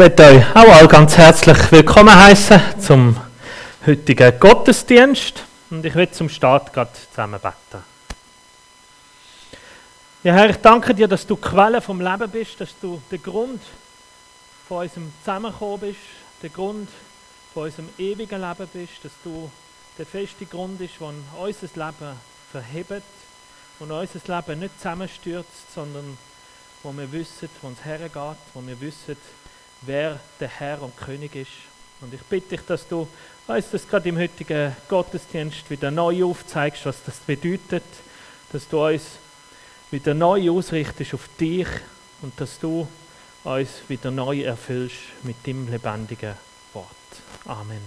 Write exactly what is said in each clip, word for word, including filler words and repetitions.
möchte euch auch alle ganz herzlich willkommen heißen zum heutigen Gottesdienst und ich will zum Start gerade zusammen beten. Ja, Herr, ich danke dir, dass du die Quelle vom Leben bist, dass du der Grund von unserem Zusammenkommen bist, der Grund von unserem ewigen Leben bist, dass du der feste Grund bist, der unser Leben verhebt und unser Leben nicht zusammenstürzt, sondern wo wir wissen, wo es hergeht, wo wir wissen, wer der Herr und König ist. Und ich bitte dich, dass du uns das gerade im heutigen Gottesdienst wieder neu aufzeigst, was das bedeutet, dass du uns wieder neu ausrichtest auf dich und dass du uns wieder neu erfüllst mit deinem lebendigen Wort. Amen.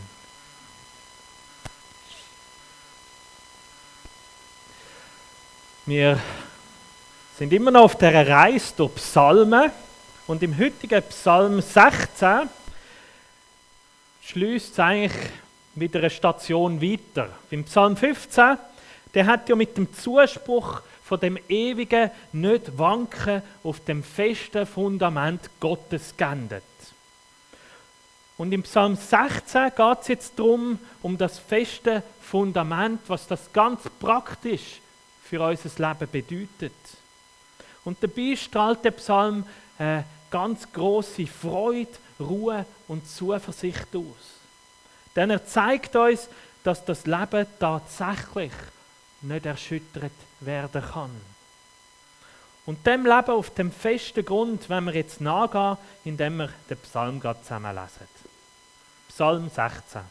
Wir sind immer noch auf dieser Reise durch Psalmen und im heutigen Psalm sechzehn schließt es eigentlich wieder eine Station weiter. Im Psalm fünfzehn, der hat ja mit dem Zuspruch von dem ewigen Nicht-Wanken auf dem festen Fundament Gottes geendet. Und im Psalm sechzehn geht es jetzt darum, um das feste Fundament, was das ganz praktisch für unser Leben bedeutet. Und dabei strahlt der Psalm eine ganz grosse Freude, Ruhe und Zuversicht aus. Denn er zeigt uns, dass das Leben tatsächlich nicht erschüttert werden kann. Und dem Leben auf dem festen Grund, wenn wir jetzt nachgehen, indem wir den Psalm gerade zusammen lesen. Psalm sechzehn.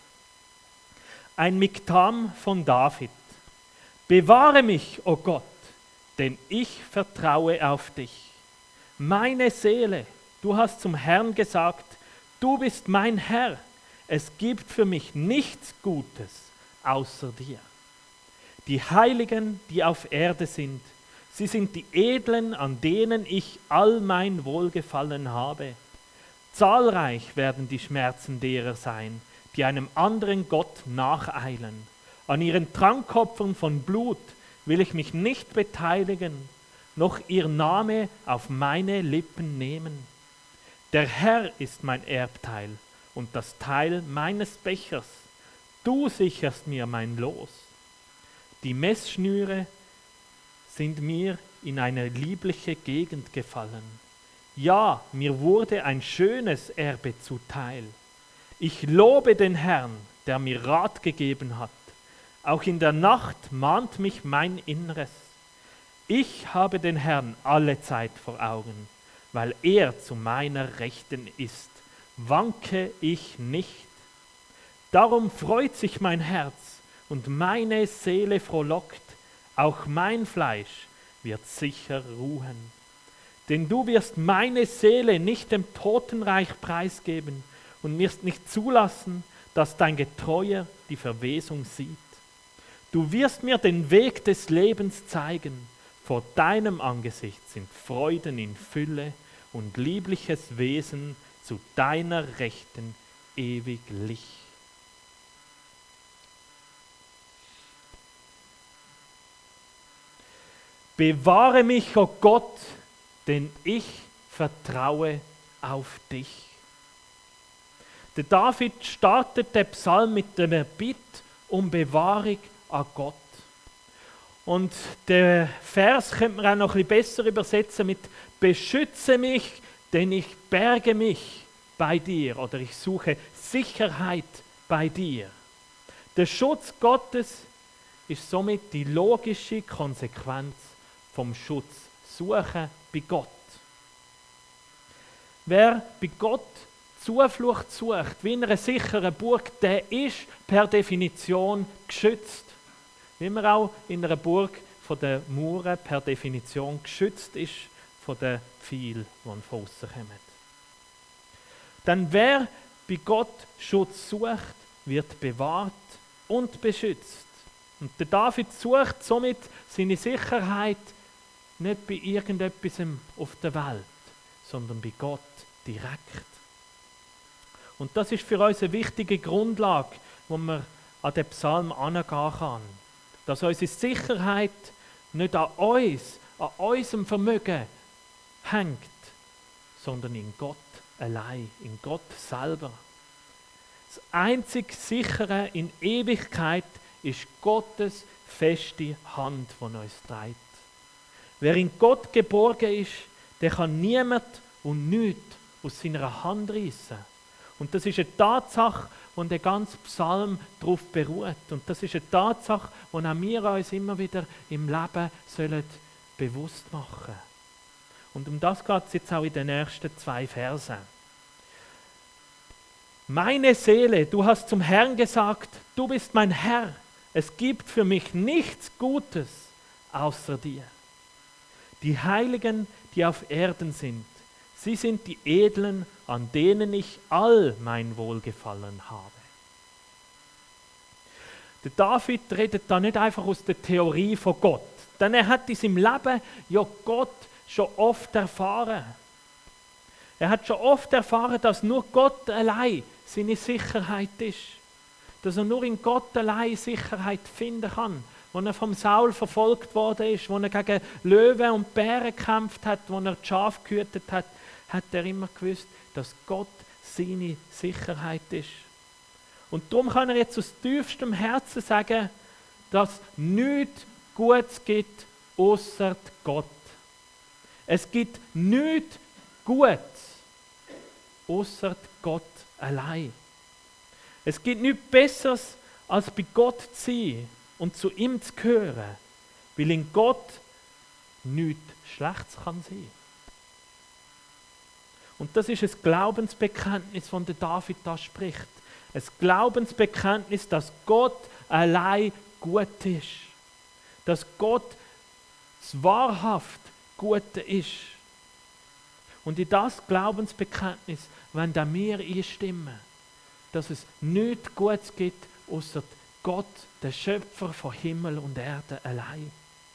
Ein Miktam von David. Bewahre mich, o Gott, denn ich vertraue auf dich. Meine Seele, du hast zum Herrn gesagt, du bist mein Herr. Es gibt für mich nichts Gutes außer dir. Die Heiligen, die auf Erde sind, sie sind die Edlen, an denen ich all mein Wohlgefallen habe. Zahlreich werden die Schmerzen derer sein, die einem anderen Gott nacheilen. An ihren Trankopfern von Blut will ich mich nicht beteiligen, noch ihr Name auf meine Lippen nehmen. Der Herr ist mein Erbteil und das Teil meines Bechers. Du sicherst mir mein Los. Die Messschnüre sind mir in eine liebliche Gegend gefallen. Ja, mir wurde ein schönes Erbe zuteil. Ich lobe den Herrn, der mir Rat gegeben hat. Auch in der Nacht mahnt mich mein Inneres. Ich habe den Herrn alle Zeit vor Augen, weil er zu meiner Rechten ist. Wanke ich nicht. Darum freut sich mein Herz und meine Seele frohlockt. Auch mein Fleisch wird sicher ruhen. Denn du wirst meine Seele nicht dem Totenreich preisgeben und wirst nicht zulassen, dass dein Getreuer die Verwesung sieht. Du wirst mir den Weg des Lebens zeigen. Vor deinem Angesicht sind Freuden in Fülle und liebliches Wesen zu deiner Rechten ewiglich. Bewahre mich, o Gott, denn ich vertraue auf dich. Der David startet den Psalm mit einer Bitte um Bewahrung an Gott. Und den Vers könnte man auch noch ein bisschen besser übersetzen mit beschütze mich, denn ich berge mich bei dir oder ich suche Sicherheit bei dir. Der Schutz Gottes ist somit die logische Konsequenz vom Schutz suchen bei Gott. Wer bei Gott Zuflucht sucht, wie in einer sicheren Burg, der ist per Definition geschützt. Wie man auch in einer Burg von den Mauern per Definition geschützt ist von den Pfeilen, die von außen kommen. Denn wer bei Gott Schutz sucht, wird bewahrt und beschützt. Und der David sucht somit seine Sicherheit nicht bei irgendetwas auf der Welt, sondern bei Gott direkt. Und das ist für uns eine wichtige Grundlage, wo man an den Psalm herangehen kann. Dass unsere Sicherheit nicht an uns, an unserem Vermögen hängt, sondern in Gott allein, in Gott selber. Das einzig Sichere in Ewigkeit ist Gottes feste Hand, die uns trägt. Wer in Gott geborgen ist, der kann niemand und nichts aus seiner Hand reissen. Und das ist eine Tatsache, wo der ganze Psalm darauf beruht. Und das ist eine Tatsache, die auch wir uns immer wieder im Leben sollen bewusst machen. Und um das geht es jetzt auch in den nächsten zwei Versen. Meine Seele, du hast zum Herrn gesagt, du bist mein Herr. Es gibt für mich nichts Gutes außer dir. Die Heiligen, die auf Erden sind, sie sind die Edlen, an denen ich all mein Wohlgefallen habe. Der David redet da nicht einfach aus der Theorie von Gott, denn er hat in seinem Leben ja Gott schon oft erfahren. Er hat schon oft erfahren, dass nur Gott allein seine Sicherheit ist. Dass er nur in Gott allein Sicherheit finden kann. Als er vom Saul verfolgt worden ist, als er gegen Löwen und Bären gekämpft hat, als er die Schafe gehütet hat, hat er immer gewusst, dass Gott seine Sicherheit ist. Und darum kann er jetzt aus tiefstem Herzen sagen, dass es nichts Gutes gibt, außer Gott. Es gibt nichts Gutes, außer Gott allein. Es gibt nichts Besseres, als bei Gott zu sein und zu ihm zu gehören, weil in Gott nichts Schlechtes kann sein. Und das ist ein Glaubensbekenntnis, von dem David da spricht. Ein Glaubensbekenntnis, dass Gott allein gut ist. Dass Gott das wahrhaft Gute ist. Und in das Glaubensbekenntnis wollen auch wir einstimmen, dass es nichts Gutes gibt, außer Gott, der Schöpfer von Himmel und Erde allein.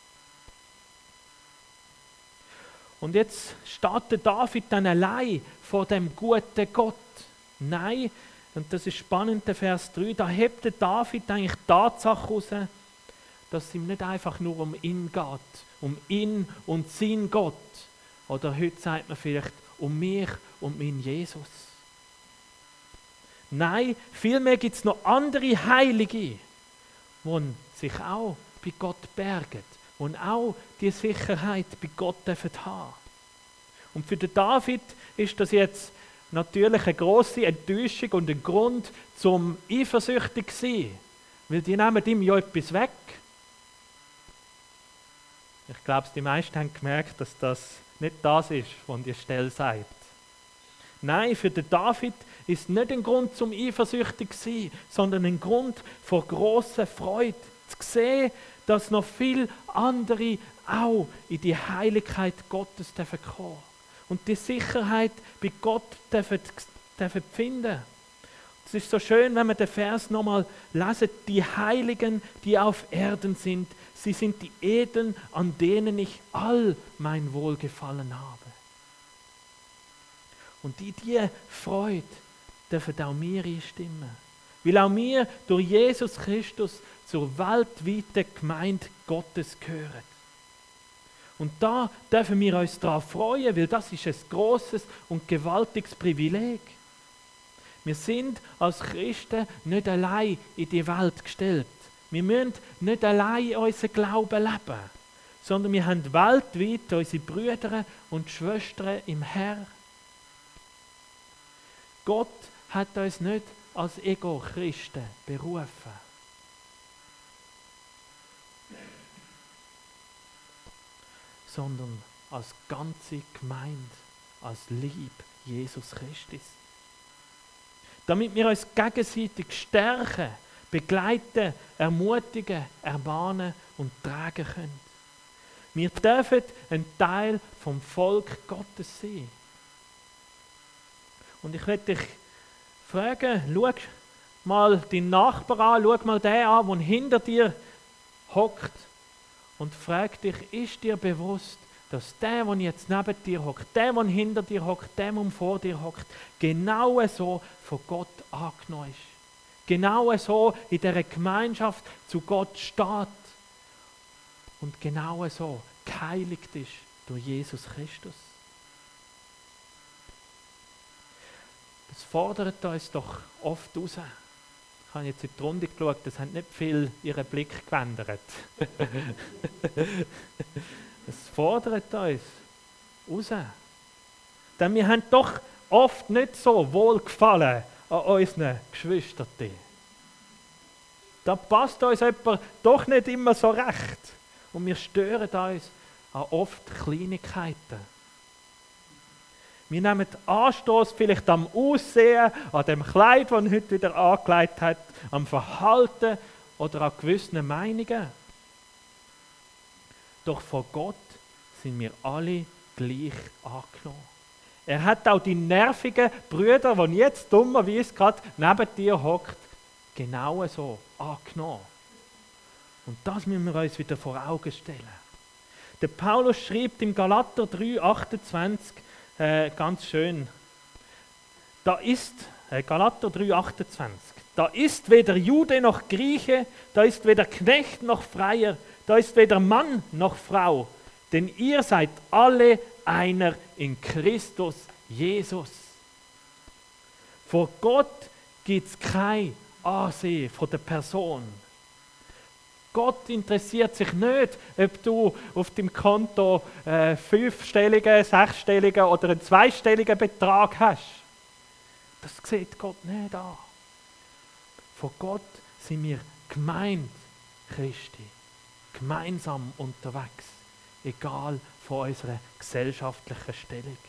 Und jetzt steht der David dann allein vor dem guten Gott. Nein, und das ist spannend, der Vers drei, da hebt der David eigentlich die Tatsache heraus, dass es ihm nicht einfach nur um ihn geht, um ihn und sein Gott. Oder heute sagt man vielleicht um mich und meinen Jesus. Nein, vielmehr gibt es noch andere Heilige, die sich auch bei Gott bergen und auch die Sicherheit bei Gott dürfen haben. Und für den David ist das jetzt natürlich eine grosse Enttäuschung und ein Grund zum eifersüchtig sein, weil die nehmen ihm ja etwas weg. Ich glaube, die meisten haben gemerkt, dass das nicht das ist, was die Stelle sagt. Nein, für den David ist es nicht ein Grund zum eifersüchtig sein, sondern ein Grund vor grosser Freude, zu sehen, dass noch viele andere auch in die Heiligkeit Gottes dürfen kommen und die Sicherheit bei Gott dürfen, dürfen finden. Es ist so schön, wenn wir den Vers nochmal lesen, die Heiligen, die auf Erden sind, sie sind die Edlen, an denen ich all mein Wohlgefallen habe. Und in diese Freude dürfen auch wir einstimmen. Weil auch wir durch Jesus Christus zur weltweiten Gemeinde Gottes gehören. Und da dürfen wir uns darauf freuen, weil das ist ein grosses und gewaltiges Privileg. Wir sind als Christen nicht allein in die Welt gestellt. Wir müssen nicht allein unseren Glauben leben, sondern wir haben weltweit unsere Brüder und Schwestern im Herrn. Gott hat uns nicht als Ego-Christen berufen. Sondern als ganze Gemeinde, als Lieb Jesus Christus. Damit wir uns gegenseitig stärken, begleiten, ermutigen, ermahnen und tragen können. Wir dürfen ein Teil vom Volk Gottes sein. Und ich möchte dich fragen, schau mal deinen Nachbarn an, schau mal den an, der hinter dir hockt und frag dich, ist dir bewusst, dass der, der jetzt neben dir hockt, der, der hinter dir hockt, der, der vor dir hockt, genau so von Gott angenommen ist. Genau so in dieser Gemeinschaft zu Gott steht und genau so geheiligt ist durch Jesus Christus. Es fordert uns doch oft raus. Ich habe jetzt in die Runde geschaut, es hat nicht viel ihren Blick geändert. Es fordert uns raus. Denn wir haben doch oft nicht so Wohlgefallen an unseren Geschwistern. Da passt uns jemand doch nicht immer so recht. Und wir stören uns an oft Kleinigkeiten. Wir nehmen Anstoß vielleicht am Aussehen, an dem Kleid, das er heute wieder angelegt hat, am Verhalten oder an gewissen Meinungen. Doch vor Gott sind wir alle gleich angenommen. Er hat auch die nervigen Brüder, die jetzt dummerweise gerade neben dir hockt, genau so angenommen. Und das müssen wir uns wieder vor Augen stellen. Der Paulus schreibt im Galater drei achtundzwanzig äh, ganz schön, da ist, äh, Galater drei achtundzwanzig, da ist weder Jude noch Grieche, da ist weder Knecht noch Freier, da ist weder Mann noch Frau, denn ihr seid alle einer in Christus Jesus. Vor Gott gibt es kein Ansehen von der Person. Gott interessiert sich nicht, ob du auf dem Konto äh, fünfstelligen, sechsstelligen oder einen zweistelligen Betrag hast. Das sieht Gott nicht an. Von Gott sind wir Gemeinde Christi, gemeinsam unterwegs, egal von unserer gesellschaftlichen Stellung.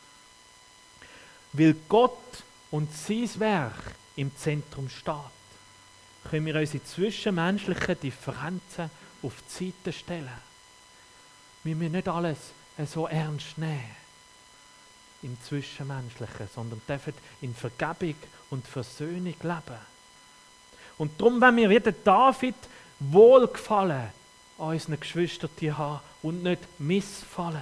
Weil Gott und sein Werk im Zentrum steht, können wir unsere zwischenmenschlichen Differenzen auf die Seite stellen. Wir müssen nicht alles so ernst nehmen im Zwischenmenschlichen, sondern dürfen in Vergebung und Versöhnung leben. Und darum, wenn wir wie der David Wohlgefallen an unseren Geschwistern haben und nicht Missfallen.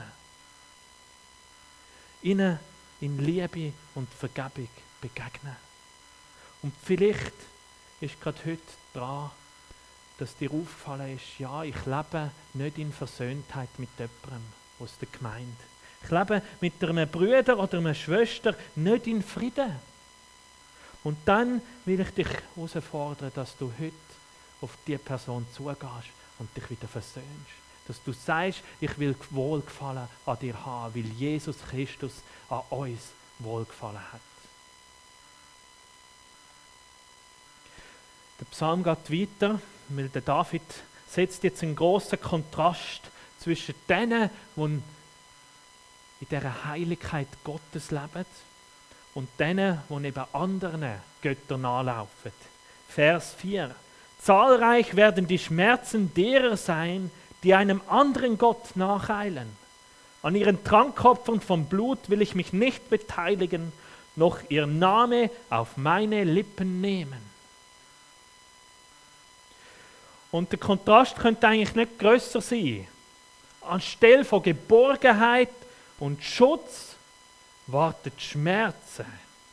Ihnen in Liebe und Vergebung begegnen. Und vielleicht ist gerade heute dran, dass dir aufgefallen ist, ja, ich lebe nicht in Versöhntheit mit jemandem aus der Gemeinde. Ich lebe mit einem Bruder oder einer Schwester nicht in Frieden. Und dann will ich dich herausfordern, dass du heute auf diese Person zugehst und dich wieder versöhnst. Dass du sagst, ich will Wohlgefallen an dir haben, weil Jesus Christus an uns Wohlgefallen hat. Der Psalm geht weiter, weil der David setzt jetzt einen grossen Kontrast zwischen denen, die in dieser Heiligkeit Gottes leben und denen, die eben anderen Göttern nachlaufen. Vers vier. Zahlreich werden die Schmerzen derer sein, die einem anderen Gott nacheilen. An ihren Trankopfern vom Blut will ich mich nicht beteiligen, noch ihr Name auf meine Lippen nehmen. Und der Kontrast könnte eigentlich nicht grösser sein. Anstelle von Geborgenheit und Schutz wartet Schmerzen.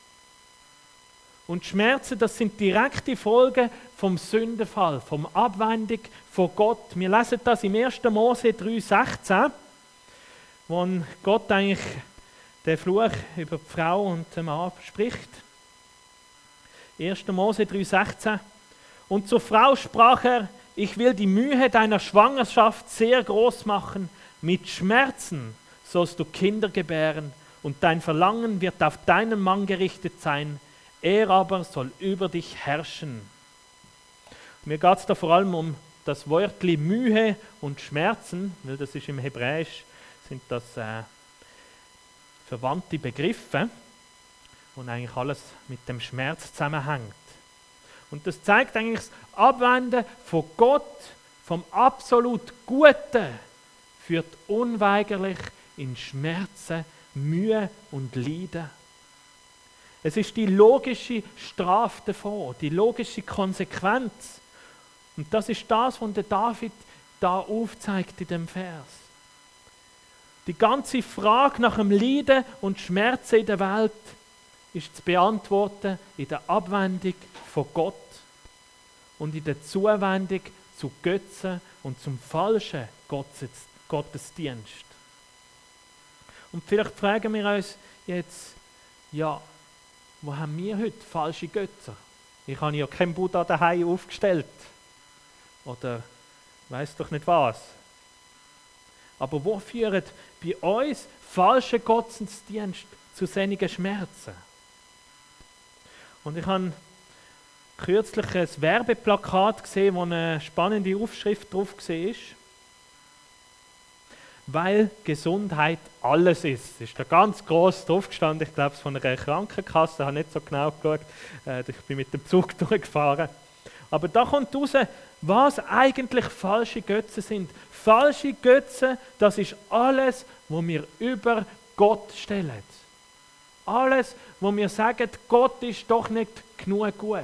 Und Schmerzen, das sind direkte Folgen vom Sündenfall, vom Abwendung von Gott. Wir lesen das im ersten Mose drei sechzehn, wo Gott eigentlich den Fluch über die Frau und den Mann spricht. erster Mose drei sechzehn. Und zur Frau sprach er, ich will die Mühe deiner Schwangerschaft sehr groß machen, mit Schmerzen sollst du Kinder gebären und dein Verlangen wird auf deinen Mann gerichtet sein, er aber soll über dich herrschen. Mir geht es da vor allem um das Wörtli Mühe und Schmerzen, weil das ist im Hebräisch, sind das äh, verwandte Begriffe und eigentlich alles mit dem Schmerz zusammenhängt. Und das zeigt eigentlich das Abwenden von Gott, vom absolut Guten, führt unweigerlich in Schmerzen, Mühe und Leiden. Es ist die logische Strafe davon, die logische Konsequenz. Und das ist das, was der David da aufzeigt in dem Vers. Die ganze Frage nach dem Leiden und Schmerzen in der Welt ist zu beantworten in der Abwendung von Gott und in der Zuwendung zu Götzen und zum falschen Gottesdienst. Und vielleicht fragen wir uns jetzt, ja, wo haben wir heute falsche Götter? Ich habe ja keinen Buddha daheim aufgestellt. Oder weiss doch nicht was. Aber wo führt bei uns falscher Gottesdienst zu solchen Schmerzen? Und ich habe kürzlich ein Werbeplakat gesehen, wo eine spannende Aufschrift drauf war. Weil Gesundheit alles ist. Das ist da ganz gross drauf gestanden, ich glaube es von einer Krankenkasse, ich habe nicht so genau geschaut, ich bin mit dem Zug durchgefahren. Aber da kommt raus, was eigentlich falsche Götzen sind. Falsche Götzen, das ist alles, was wir über Gott stellen. Alles, wo wir sagen, Gott ist doch nicht genug gut.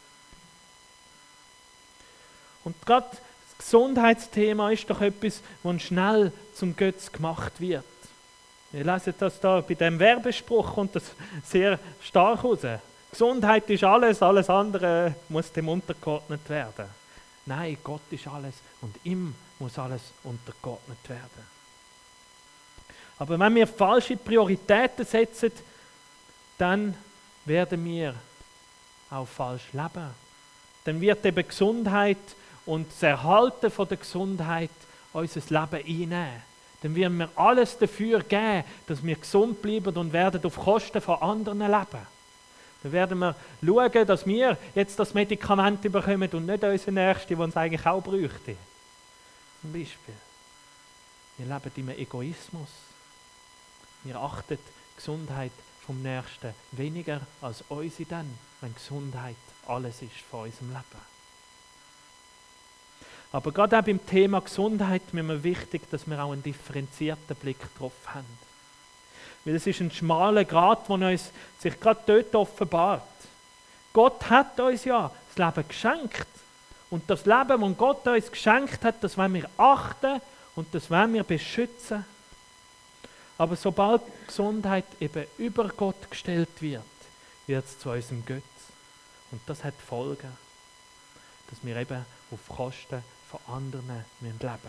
Und gerade das Gesundheitsthema ist doch etwas, das schnell zum Götz gemacht wird. Wir lesen das da bei dem Werbespruch, kommt das sehr stark raus. Gesundheit ist alles, alles andere muss dem untergeordnet werden. Nein, Gott ist alles und ihm muss alles untergeordnet werden. Aber wenn wir falsche Prioritäten setzen, dann werden wir auch falsch leben. Dann wird eben Gesundheit und das Erhalten von der Gesundheit unser Leben einnehmen. Dann werden wir alles dafür geben, dass wir gesund bleiben und werden auf Kosten von anderen leben. Dann werden wir schauen, dass wir jetzt das Medikament bekommen und nicht unsere Nächsten, die uns eigentlich auch bräuchten. Zum Beispiel. Wir leben im Egoismus. Wir achten die Gesundheit vom Nächsten weniger als unsere dann, wenn Gesundheit alles ist von unserem Leben. Aber gerade auch beim Thema Gesundheit ist mir wichtig, dass wir auch einen differenzierten Blick drauf haben. Weil es ist ein schmaler Grat, der uns sich gerade dort offenbart. Gott hat uns ja das Leben geschenkt. Und das Leben, das Gott uns geschenkt hat, das wollen wir achten und das wollen wir beschützen. Aber sobald Gesundheit eben über Gott gestellt wird, wird es zu unserem Götz. Und das hat Folgen, dass wir eben auf Kosten von anderen leben müssen.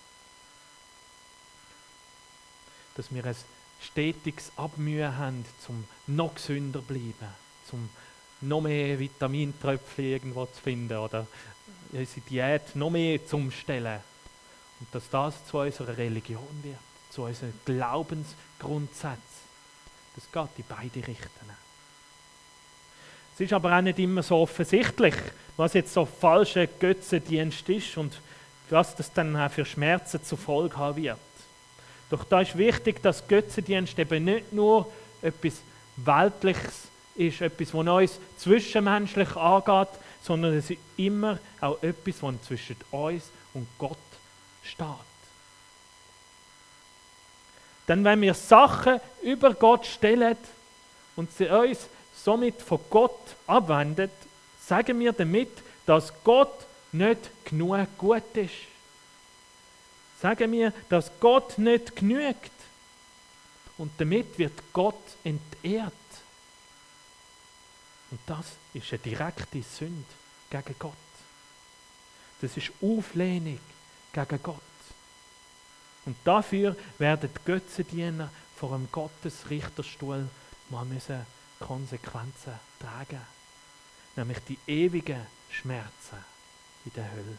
Dass wir ein stetiges Abmühen haben, um noch gesünder zu bleiben, um noch mehr Vitamintröpfchen irgendwo zu finden oder unsere Diät noch mehr zu umstellen. Und dass das zu unserer Religion wird, zu unseren Glaubensgrundsätzen. Das geht in beide Richtungen. Es ist aber auch nicht immer so offensichtlich, was jetzt so falscher Götzendienst ist und was das dann auch für Schmerzen zur Folge haben wird. Doch da ist wichtig, dass Götzendienst eben nicht nur etwas Weltliches ist, etwas, was uns zwischenmenschlich angeht, sondern es ist immer auch etwas, was zwischen uns und Gott steht. Denn wenn wir Sachen über Gott stellen und sie uns somit von Gott abwendet, sagen wir damit, dass Gott nicht genug gut ist. Sagen wir, dass Gott nicht genügt. Und damit wird Gott entehrt. Und das ist eine direkte Sünde gegen Gott. Das ist Auflehnung gegen Gott. Und dafür werden die Götzendiener vor einem Gottesrichterstuhl mal müssen Konsequenzen tragen. Nämlich die ewigen Schmerzen in der Hölle.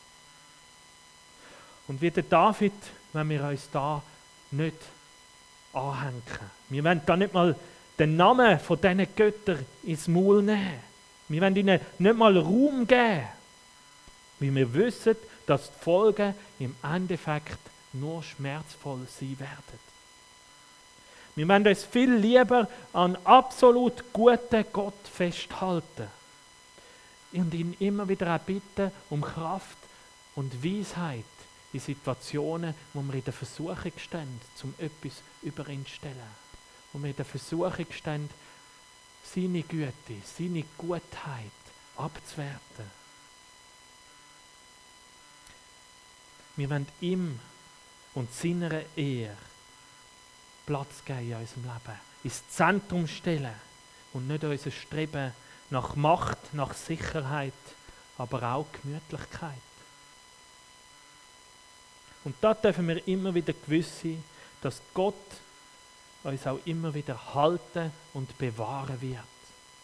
Und wie der David, wenn wir uns da nicht anhängen. Wir wollen da nicht mal den Namen von diesen Göttern ins Maul nehmen. Wir wollen ihnen nicht mal Raum geben. Weil wir wissen, dass die Folgen im Endeffekt nur schmerzvoll sein werden. Wir wollen uns viel lieber an absolut guten Gott festhalten und ihn immer wieder auch bitten um Kraft und Weisheit in Situationen, wo wir in der Versuchung stehen, um etwas über ihn zu stellen. Wo wir in der Versuchung stehen, seine Güte, seine Gutheit abzuwerten. Wir wollen ihm und seiner Ehre Platz geben in unserem Leben, ins Zentrum stellen und nicht unser Streben nach Macht, nach Sicherheit, aber auch Gemütlichkeit. Und da dürfen wir immer wieder gewiss sein, dass Gott uns auch immer wieder halten und bewahren wird.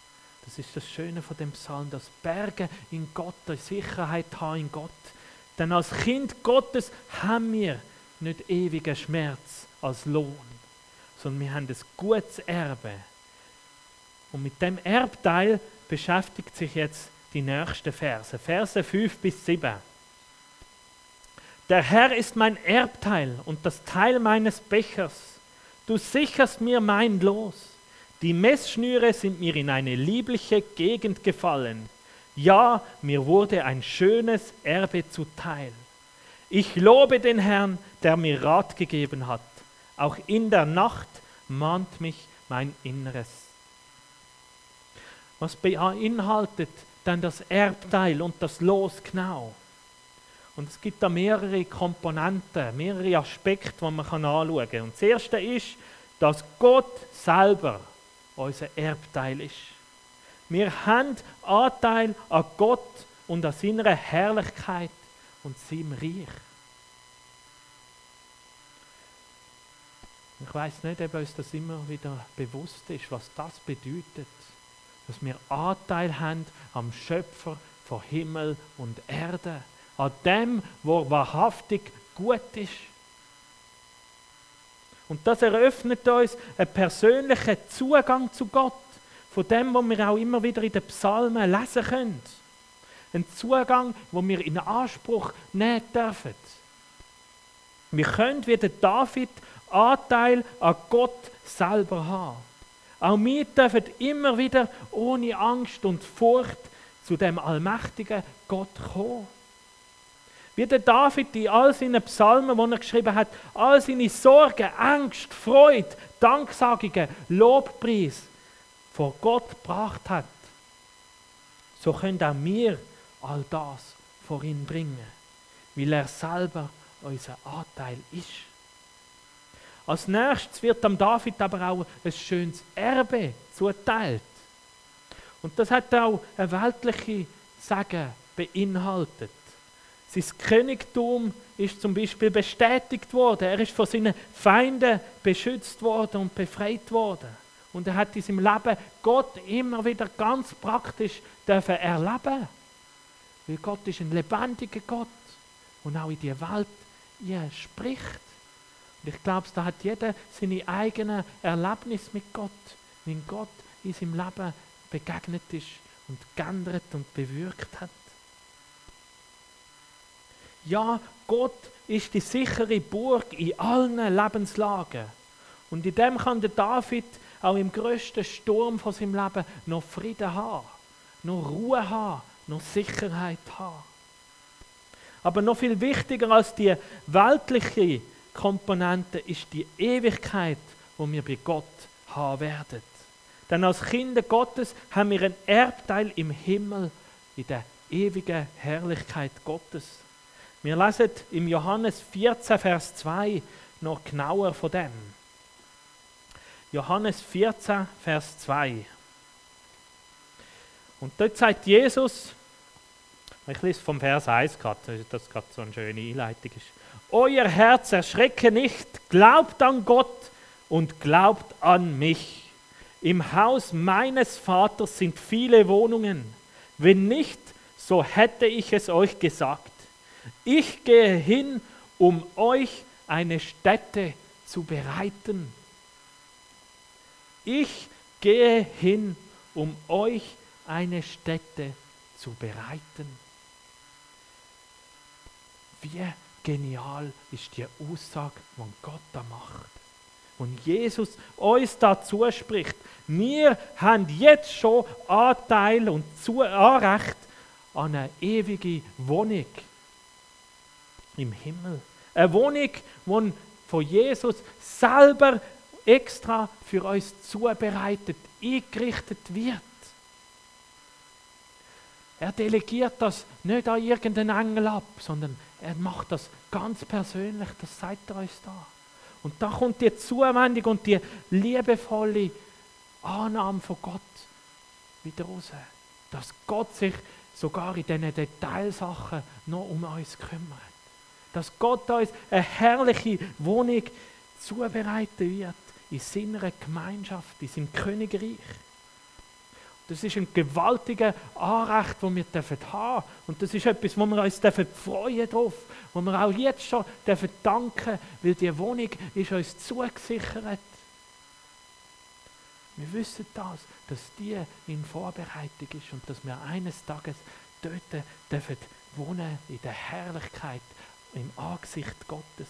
Das ist das Schöne von dem Psalm, das Berge in Gott, die Sicherheit haben in Gott. Denn als Kind Gottes haben wir nicht ewigen Schmerz als Lohn, sondern wir haben ein gutes Erbe. Und mit dem Erbteil beschäftigt sich jetzt die nächsten Verse, Verse fünf bis sieben. Der Herr ist mein Erbteil und das Teil meines Bechers. Du sicherst mir mein Los. Die Messschnüre sind mir in eine liebliche Gegend gefallen. Ja, mir wurde ein schönes Erbe zuteil. Ich lobe den Herrn, der mir Rat gegeben hat. Auch in der Nacht mahnt mich mein Inneres. Was beinhaltet dann das Erbteil und das Los genau? Und es gibt da mehrere Komponenten, mehrere Aspekte, die man anschauen kann. Und das erste ist, dass Gott selber unser Erbteil ist. Wir haben Anteil an Gott und an seiner Herrlichkeit und seinem Reich. Ich weiss nicht, ob uns das immer wieder bewusst ist, was das bedeutet. Dass wir Anteil haben am Schöpfer von Himmel und Erde. An dem, was wahrhaftig gut ist. Und das eröffnet uns einen persönlichen Zugang zu Gott. Von dem, was wir auch immer wieder in den Psalmen lesen können. Ein Zugang, den wir in Anspruch nehmen dürfen. Wir können wie der David Anteil an Gott selber haben. Auch wir dürfen immer wieder ohne Angst und Furcht zu dem allmächtigen Gott kommen. Wie der David in all seinen Psalmen, die er geschrieben hat, all seine Sorgen, Angst, Freude, Danksagungen, Lobpreis vor Gott gebracht hat. So können auch wir all das vor ihn bringen, weil er selber unser Anteil ist. Als nächstes wird dem David aber auch ein schönes Erbe zuteilt. Und das hat auch eine weltliche Segen beinhaltet. Sein Königtum ist zum Beispiel bestätigt worden. Er ist von seinen Feinden beschützt worden und befreit worden. Und er hat in seinem Leben Gott immer wieder ganz praktisch dürfen erleben. Weil Gott ist ein lebendiger Gott und auch in die Welt ja, spricht. Und ich glaube, da hat jeder seine eigenen Erlebnisse mit Gott, wenn Gott in seinem Leben begegnet ist und geändert und bewirkt hat. Ja, Gott ist die sichere Burg in allen Lebenslagen. Und in dem kann der David auch im grössten Sturm von seinem Leben noch Frieden haben, noch Ruhe haben, noch Sicherheit haben. Aber noch viel wichtiger als die weltliche Komponente ist die Ewigkeit, die wir bei Gott haben werden. Denn als Kinder Gottes haben wir ein Erbteil im Himmel, in der ewigen Herrlichkeit Gottes. Wir lesen im Johannes vierzehn, Vers zwei noch genauer von dem. Johannes vierzehn, Vers zwei. Und dort sagt Jesus, ich lese vom Vers eins gerade, dass gerade so eine schöne Einleitung ist. Euer Herz erschrecke nicht, glaubt an Gott und glaubt an mich. Im Haus meines Vaters sind viele Wohnungen. Wenn nicht, so hätte ich es euch gesagt. Ich gehe hin, um euch eine Stätte zu bereiten. Ich gehe hin, um euch eine Stätte zu bereiten. Wie genial ist die Aussage, die Gott da macht. Und Jesus uns da zuspricht. Wir haben jetzt schon Anteil und Anrecht an eine ewige Wohnung im Himmel. Eine Wohnung, die von Jesus selber extra für uns zubereitet, eingerichtet wird. Er delegiert das nicht an irgendeinen Engel ab, sondern er macht das ganz persönlich, das sagt er uns da. Und da kommt die Zuwendung und die liebevolle Annahme von Gott wieder raus. Dass Gott sich sogar in diesen Detailsachen noch um uns kümmert. Dass Gott uns eine herrliche Wohnung zubereiten wird in seiner Gemeinschaft, in seinem Königreich. Das ist ein gewaltiger Anrecht, das wir haben dürfen. Und das ist etwas, wo wir uns dürfen freuen drauf, wo wir auch jetzt schon dürfen danken, weil die Wohnung ist uns zugesichert. Wir wissen das, dass die in Vorbereitung ist und dass wir eines Tages dort dürfen wohnen, in der Herrlichkeit, im Angesicht Gottes.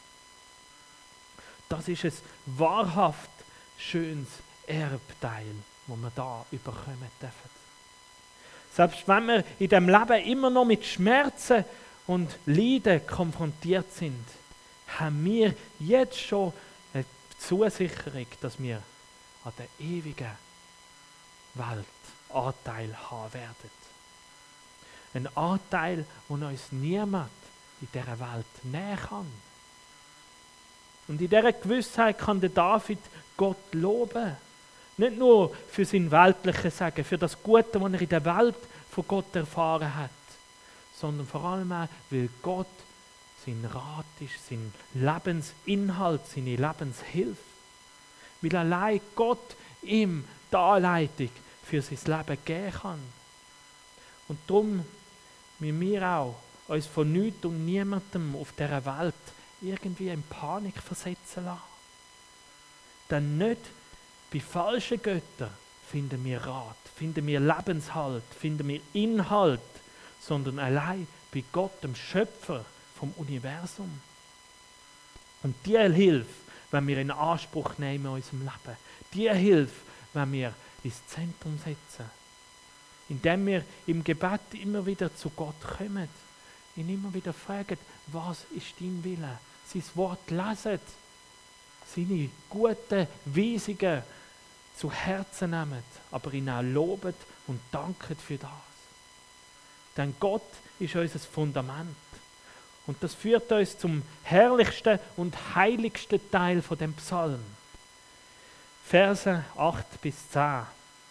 Das ist ein wahrhaft schönes Erbteil, das wir da überkommen dürfen. Selbst wenn wir in diesem Leben immer noch mit Schmerzen und Leiden konfrontiert sind, haben wir jetzt schon eine Zusicherung, dass wir an der ewigen Welt Anteil haben werden. Ein Anteil, den uns niemand in dieser Welt nehmen kann. Und in dieser Gewissheit kann der David Gott loben. Nicht nur für sein weltliches Sagen, für das Gute, was er in der Welt von Gott erfahren hat, sondern vor allem auch, weil Gott sein Rat ist, sein Lebensinhalt, seine Lebenshilfe. Weil allein Gott ihm die Anleitung für sein Leben geben kann. Und darum müssen wir auch uns von nichts und niemandem auf dieser Welt irgendwie in Panik versetzen lassen. Denn nicht bei falschen Göttern finden wir Rat, finden wir Lebenshalt, finden wir Inhalt, sondern allein bei Gott, dem Schöpfer vom Universum. Und die Hilfe, wenn wir in Anspruch nehmen in unserem Leben, die Hilfe, wenn wir ins Zentrum setzen, indem wir im Gebet immer wieder zu Gott kommen, ihn immer wieder fragen, was ist dein Wille? Sein Wort lesen, seine guten Weisungen zu Herzen nehmen, aber ihn auch loben und danken für das. Denn Gott ist unser Fundament. Und das führt uns zum herrlichsten und heiligsten Teil von dem Psalm. Verse acht bis zehn.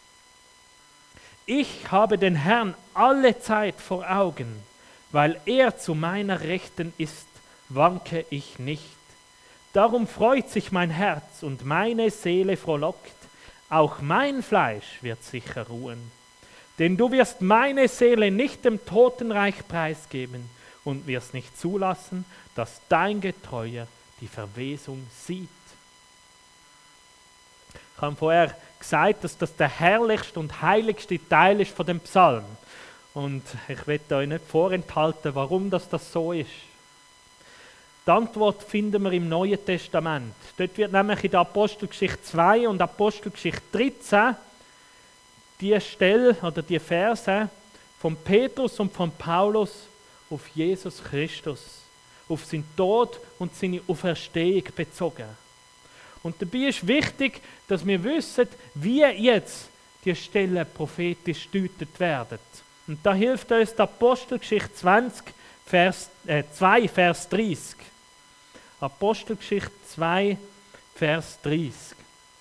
Ich habe den Herrn alle Zeit vor Augen, weil er zu meiner Rechten ist, wanke ich nicht. Darum freut sich mein Herz und meine Seele frohlockt, auch mein Fleisch wird sicher ruhen. Denn du wirst meine Seele nicht dem Totenreich preisgeben und wirst nicht zulassen, dass dein Getreuer die Verwesung sieht. Ich habe vorher gesagt, dass das der herrlichste und heiligste Teil ist von dem Psalm. Und ich werde euch nicht vorenthalten, warum das, das so ist. Die Antwort finden wir im Neuen Testament. Dort wird nämlich in der Apostelgeschichte zwei und Apostelgeschichte dreizehn die Stelle oder die Verse von Petrus und von Paulus auf Jesus Christus, auf seinen Tod und seine Auferstehung bezogen. Und dabei ist wichtig, dass wir wissen, wie jetzt die Stellen prophetisch gedeutet werden. Und da hilft uns die Apostelgeschichte zwanzig, Vers, äh, zwei, Vers dreißig. Apostelgeschichte zwei, Vers dreißig.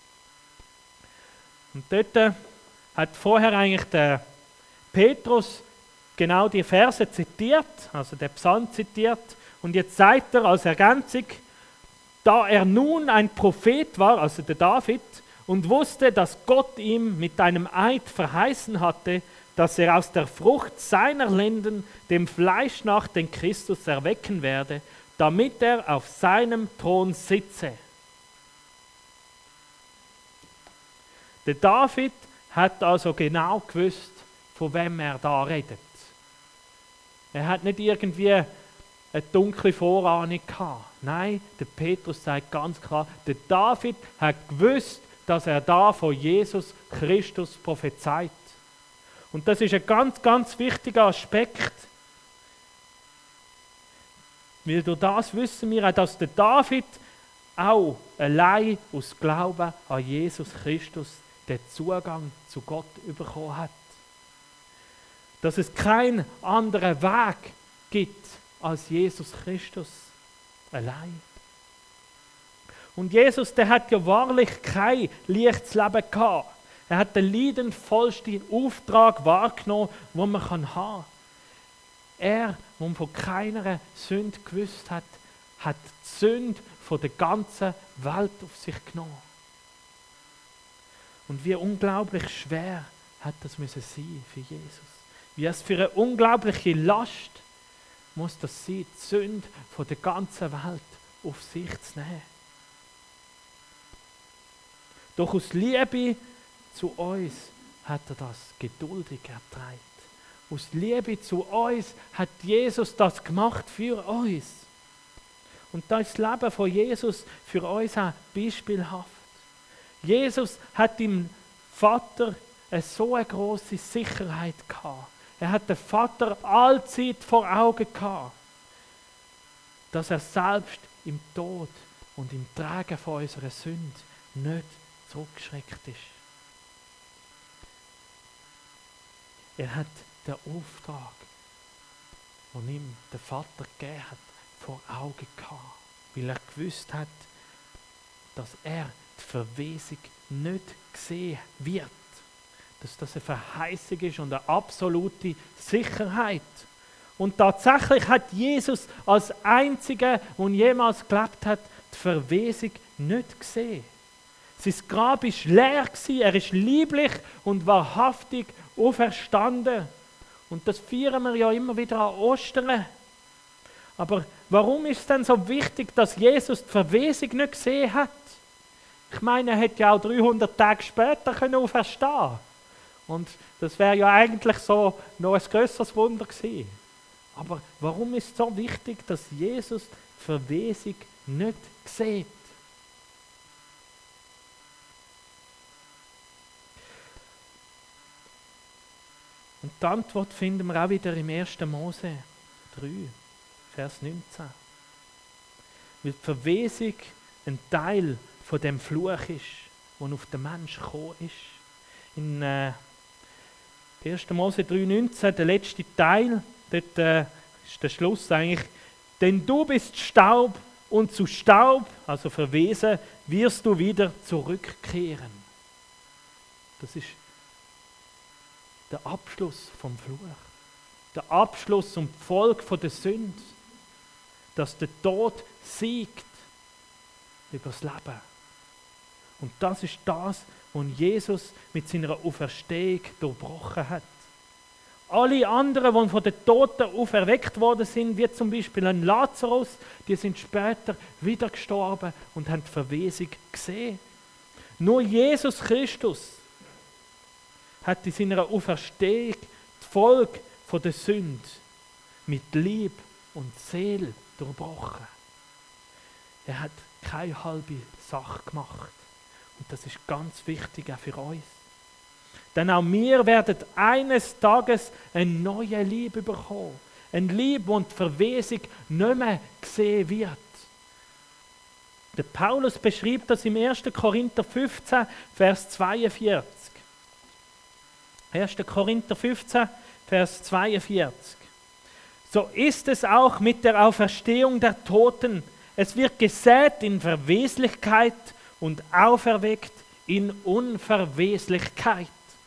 Und dort hat vorher eigentlich der Petrus genau die Verse zitiert, also der Psalm zitiert, und jetzt sagt er als Ergänzung, da er nun ein Prophet war, also der David, und wusste, dass Gott ihm mit einem Eid verheißen hatte, dass er aus der Frucht seiner Lenden dem Fleisch nach den Christus erwecken werde, damit er auf seinem Thron sitze. Der David hat also genau gewusst, von wem er da redet. Er hat nicht irgendwie eine dunkle Vorahnung gehabt. Nein, der Petrus sagt ganz klar, der David hat gewusst, dass er da von Jesus Christus prophezeit. Und das ist ein ganz, ganz wichtiger Aspekt. Weil durch das wissen wir auch, dass der David auch allein aus Glauben an Jesus Christus den Zugang zu Gott bekommen hat. Dass es keinen anderen Weg gibt als Jesus Christus allein. Und Jesus, der hat ja wahrlich kein leichtes Leben gehabt. Er hat den leidensvollsten Auftrag wahrgenommen, den man haben kann. Er, der von keiner Sünde gewusst hat, hat die Sünde von der ganzen Welt auf sich genommen. Und wie unglaublich schwer hat das müssen sein für Jesus. Wie es für eine unglaubliche Last muss das sein, die Sünde von der ganzen Welt auf sich zu nehmen. Doch aus Liebe zu uns hat er das geduldig ertragen. Aus Liebe zu uns hat Jesus das gemacht für uns. Und da ist das Leben von Jesus für uns auch beispielhaft. Jesus hat im Vater eine so eine grosse Sicherheit gehabt. Er hat den Vater allzeit vor Augen gehabt, dass er selbst im Tod und im Tragen von unserer Sünde nicht zurückgeschreckt ist. Er hat den Auftrag, den ihm der Vater gegeben hat, vor Augen gehabt, weil er gewusst hat, dass er die Verwesung nicht sehen wird. Dass das eine Verheißung ist und eine absolute Sicherheit. Und tatsächlich hat Jesus als Einziger, der jemals gelebt hat, die Verwesung nicht gesehen. Sein Grab war leer, er ist lieblich und wahrhaftig auferstanden. Und das feiern wir ja immer wieder an Ostern. Aber warum ist es denn so wichtig, dass Jesus die Verwesung nicht gesehen hat? Ich meine, er hätte ja auch dreihundert Tage später auferstehen können. Und das wäre ja eigentlich so noch ein grösseres Wunder gewesen. Aber warum ist es so wichtig, dass Jesus die Verwesung nicht sieht? Und die Antwort finden wir auch wieder im ersten Mose drei, Vers neunzehn. Weil die Verwesung ein Teil von dem Fluch ist, der auf den Menschen gekommen ist. In äh, ersten Mose drei neunzehn, der letzte Teil, dort äh, ist der Schluss eigentlich, denn du bist Staub und zu Staub, also verwesen, wirst du wieder zurückkehren. Das ist der Abschluss vom Fluch. Der Abschluss und die Folge von der Sünde. Dass der Tod siegt über das Leben. Und das ist das, was Jesus mit seiner Auferstehung durchbrochen hat. Alle anderen, die von den Toten auferweckt worden sind, wie zum Beispiel ein Lazarus, die sind später wieder gestorben und haben die Verwesung gesehen. Nur Jesus Christus hat in seiner Auferstehung die Folge von der Sünde mit Lieb und Seele durchbrochen. Er hat keine halbe Sache gemacht. Und das ist ganz wichtig auch für uns. Denn auch wir werden eines Tages eine neue Liebe bekommen. Eine Liebe, wo die Verwesung nicht mehr gesehen wird. Der Paulus beschreibt das im ersten Korinther fünfzehn, Vers zweiundvierzig. ersten Korinther fünfzehn, Vers zweiundvierzig. So ist es auch mit der Auferstehung der Toten. Es wird gesät in Verweslichkeit und auferweckt in Unverweslichkeit.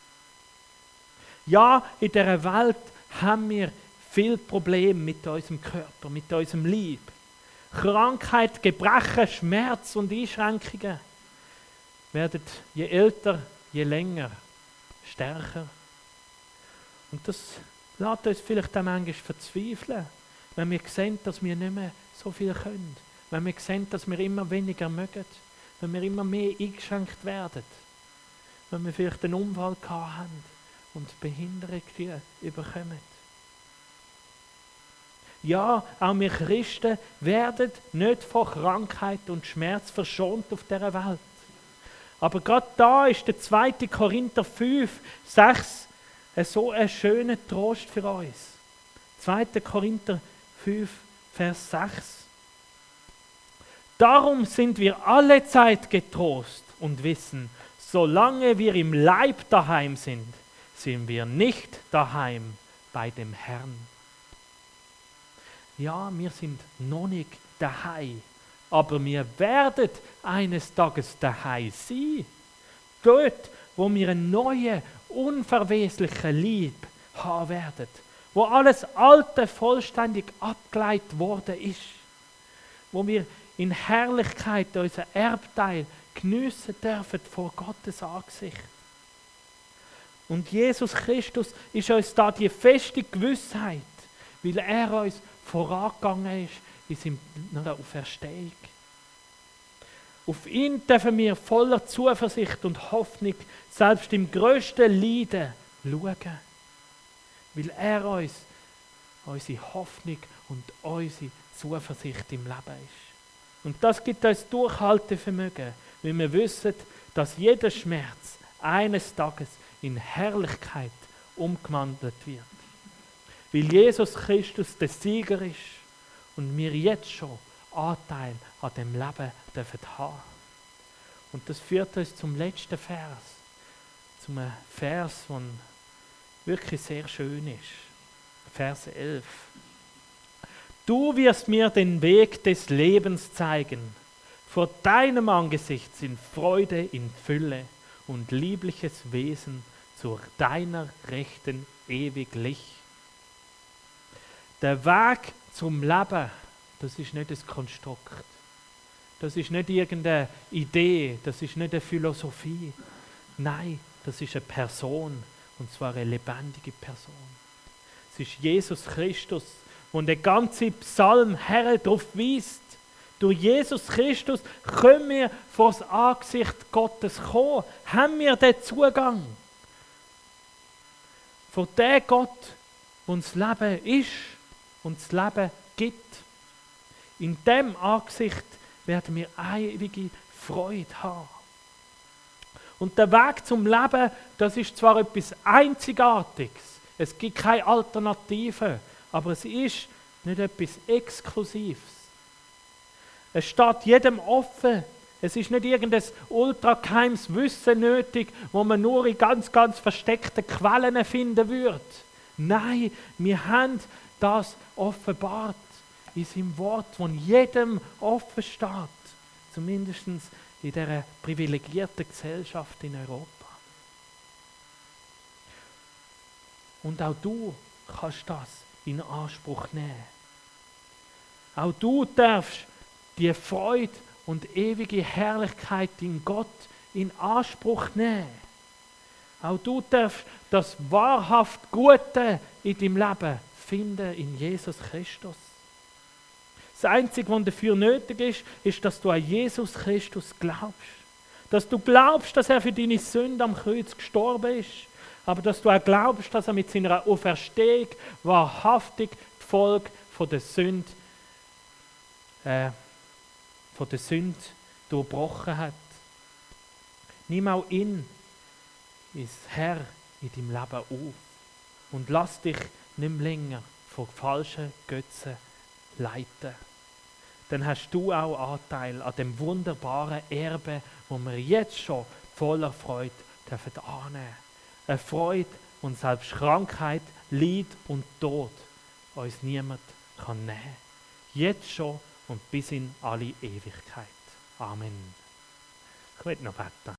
Ja, in dieser Welt haben wir viele Probleme mit unserem Körper, mit unserem Leib. Krankheit, Gebrechen, Schmerz und Einschränkungen werden je älter, je länger stärker. Und das lässt uns vielleicht auch manchmal verzweifeln, wenn wir sehen, dass wir nicht mehr so viel können. Wenn wir sehen, dass wir immer weniger mögen. Wenn wir immer mehr eingeschränkt werden. Wenn wir vielleicht einen Unfall gehabt haben und Behinderung bekommen. Ja, auch wir Christen werden nicht von Krankheit und Schmerz verschont auf dieser Welt. Aber gerade da ist der zweite Korinther fünf, sechs so ein schöner Trost für uns. zweiter Korinther fünf, Vers sechs. Darum sind wir alle Zeit getrost und wissen, solange wir im Leib daheim sind, sind wir nicht daheim bei dem Herrn. Ja, wir sind noch nicht daheim, aber wir werden eines Tages daheim sein. Dort, wo wir einen neuen, unverweslichen Leib haben werden, wo alles Alte vollständig abgeleitet worden ist, wo wir in Herrlichkeit unser Erbteil geniessen dürfen vor Gottes Angesicht. Und Jesus Christus ist uns da die feste Gewissheit, weil er uns vorangegangen ist in seiner Auferstehung. Auf ihn dürfen wir voller Zuversicht und Hoffnung selbst im grössten Leiden schauen, weil er uns unsere Hoffnung und unsere Zuversicht im Leben ist. Und das gibt uns Durchhaltevermögen, weil wir wissen, dass jeder Schmerz eines Tages in Herrlichkeit umgewandelt wird. Weil Jesus Christus der Sieger ist und wir jetzt schon Anteil an dem Leben dürfen haben. Und das führt uns zum letzten Vers, zum Vers, der wirklich sehr schön ist. Vers elf. Du wirst mir den Weg des Lebens zeigen. Vor deinem Angesicht sind Freude in Fülle und liebliches Wesen zu deiner Rechten ewiglich. Der Weg zum Leben, das ist nicht ein Konstrukt. Das ist nicht irgendeine Idee, das ist nicht eine Philosophie. Nein, das ist eine Person, und zwar eine lebendige Person. Es ist Jesus Christus, der den ganzen Psalm her darauf weist. Durch Jesus Christus können wir vor das Angesicht Gottes kommen. Haben wir den Zugang. Vor dem Gott, der uns Leben ist und das Leben gibt. In dem Angesicht werden wir ewige Freude haben. Und der Weg zum Leben, das ist zwar etwas Einzigartiges. Es gibt keine Alternative, aber es ist nicht etwas Exklusives. Es steht jedem offen. Es ist nicht irgendein ultrageheimes Wissen nötig, wo man nur in ganz, ganz versteckten Quellen finden wird. Nein, wir haben das offenbart in seinem Wort, das jedem offen steht. Zumindest in dieser privilegierten Gesellschaft in Europa. Und auch du kannst das in Anspruch nehmen. Auch du darfst die Freude und ewige Herrlichkeit in Gott in Anspruch nehmen. Auch du darfst das wahrhaft Gute in deinem Leben finden in Jesus Christus. Das Einzige, was dafür nötig ist, ist, dass du an Jesus Christus glaubst. Dass du glaubst, dass er für deine Sünde am Kreuz gestorben ist. Aber dass du auch glaubst, dass er mit seiner Auferstehung wahrhaftig die Folge von der Sünde, äh, von der Sünde durchbrochen hat. Nimm auch ihn, als Herr in deinem Leben auf. Und lass dich nicht mehr länger von falschen Götzen leiten. Dann hast du auch Anteil an dem wunderbaren Erbe, wo wir jetzt schon voller Freude dürfen annehmen. Eine Freude, und selbst Krankheit, Leid und Tod uns niemand kann nehmen. Jetzt schon und bis in alle Ewigkeit. Amen. Ich will noch beten.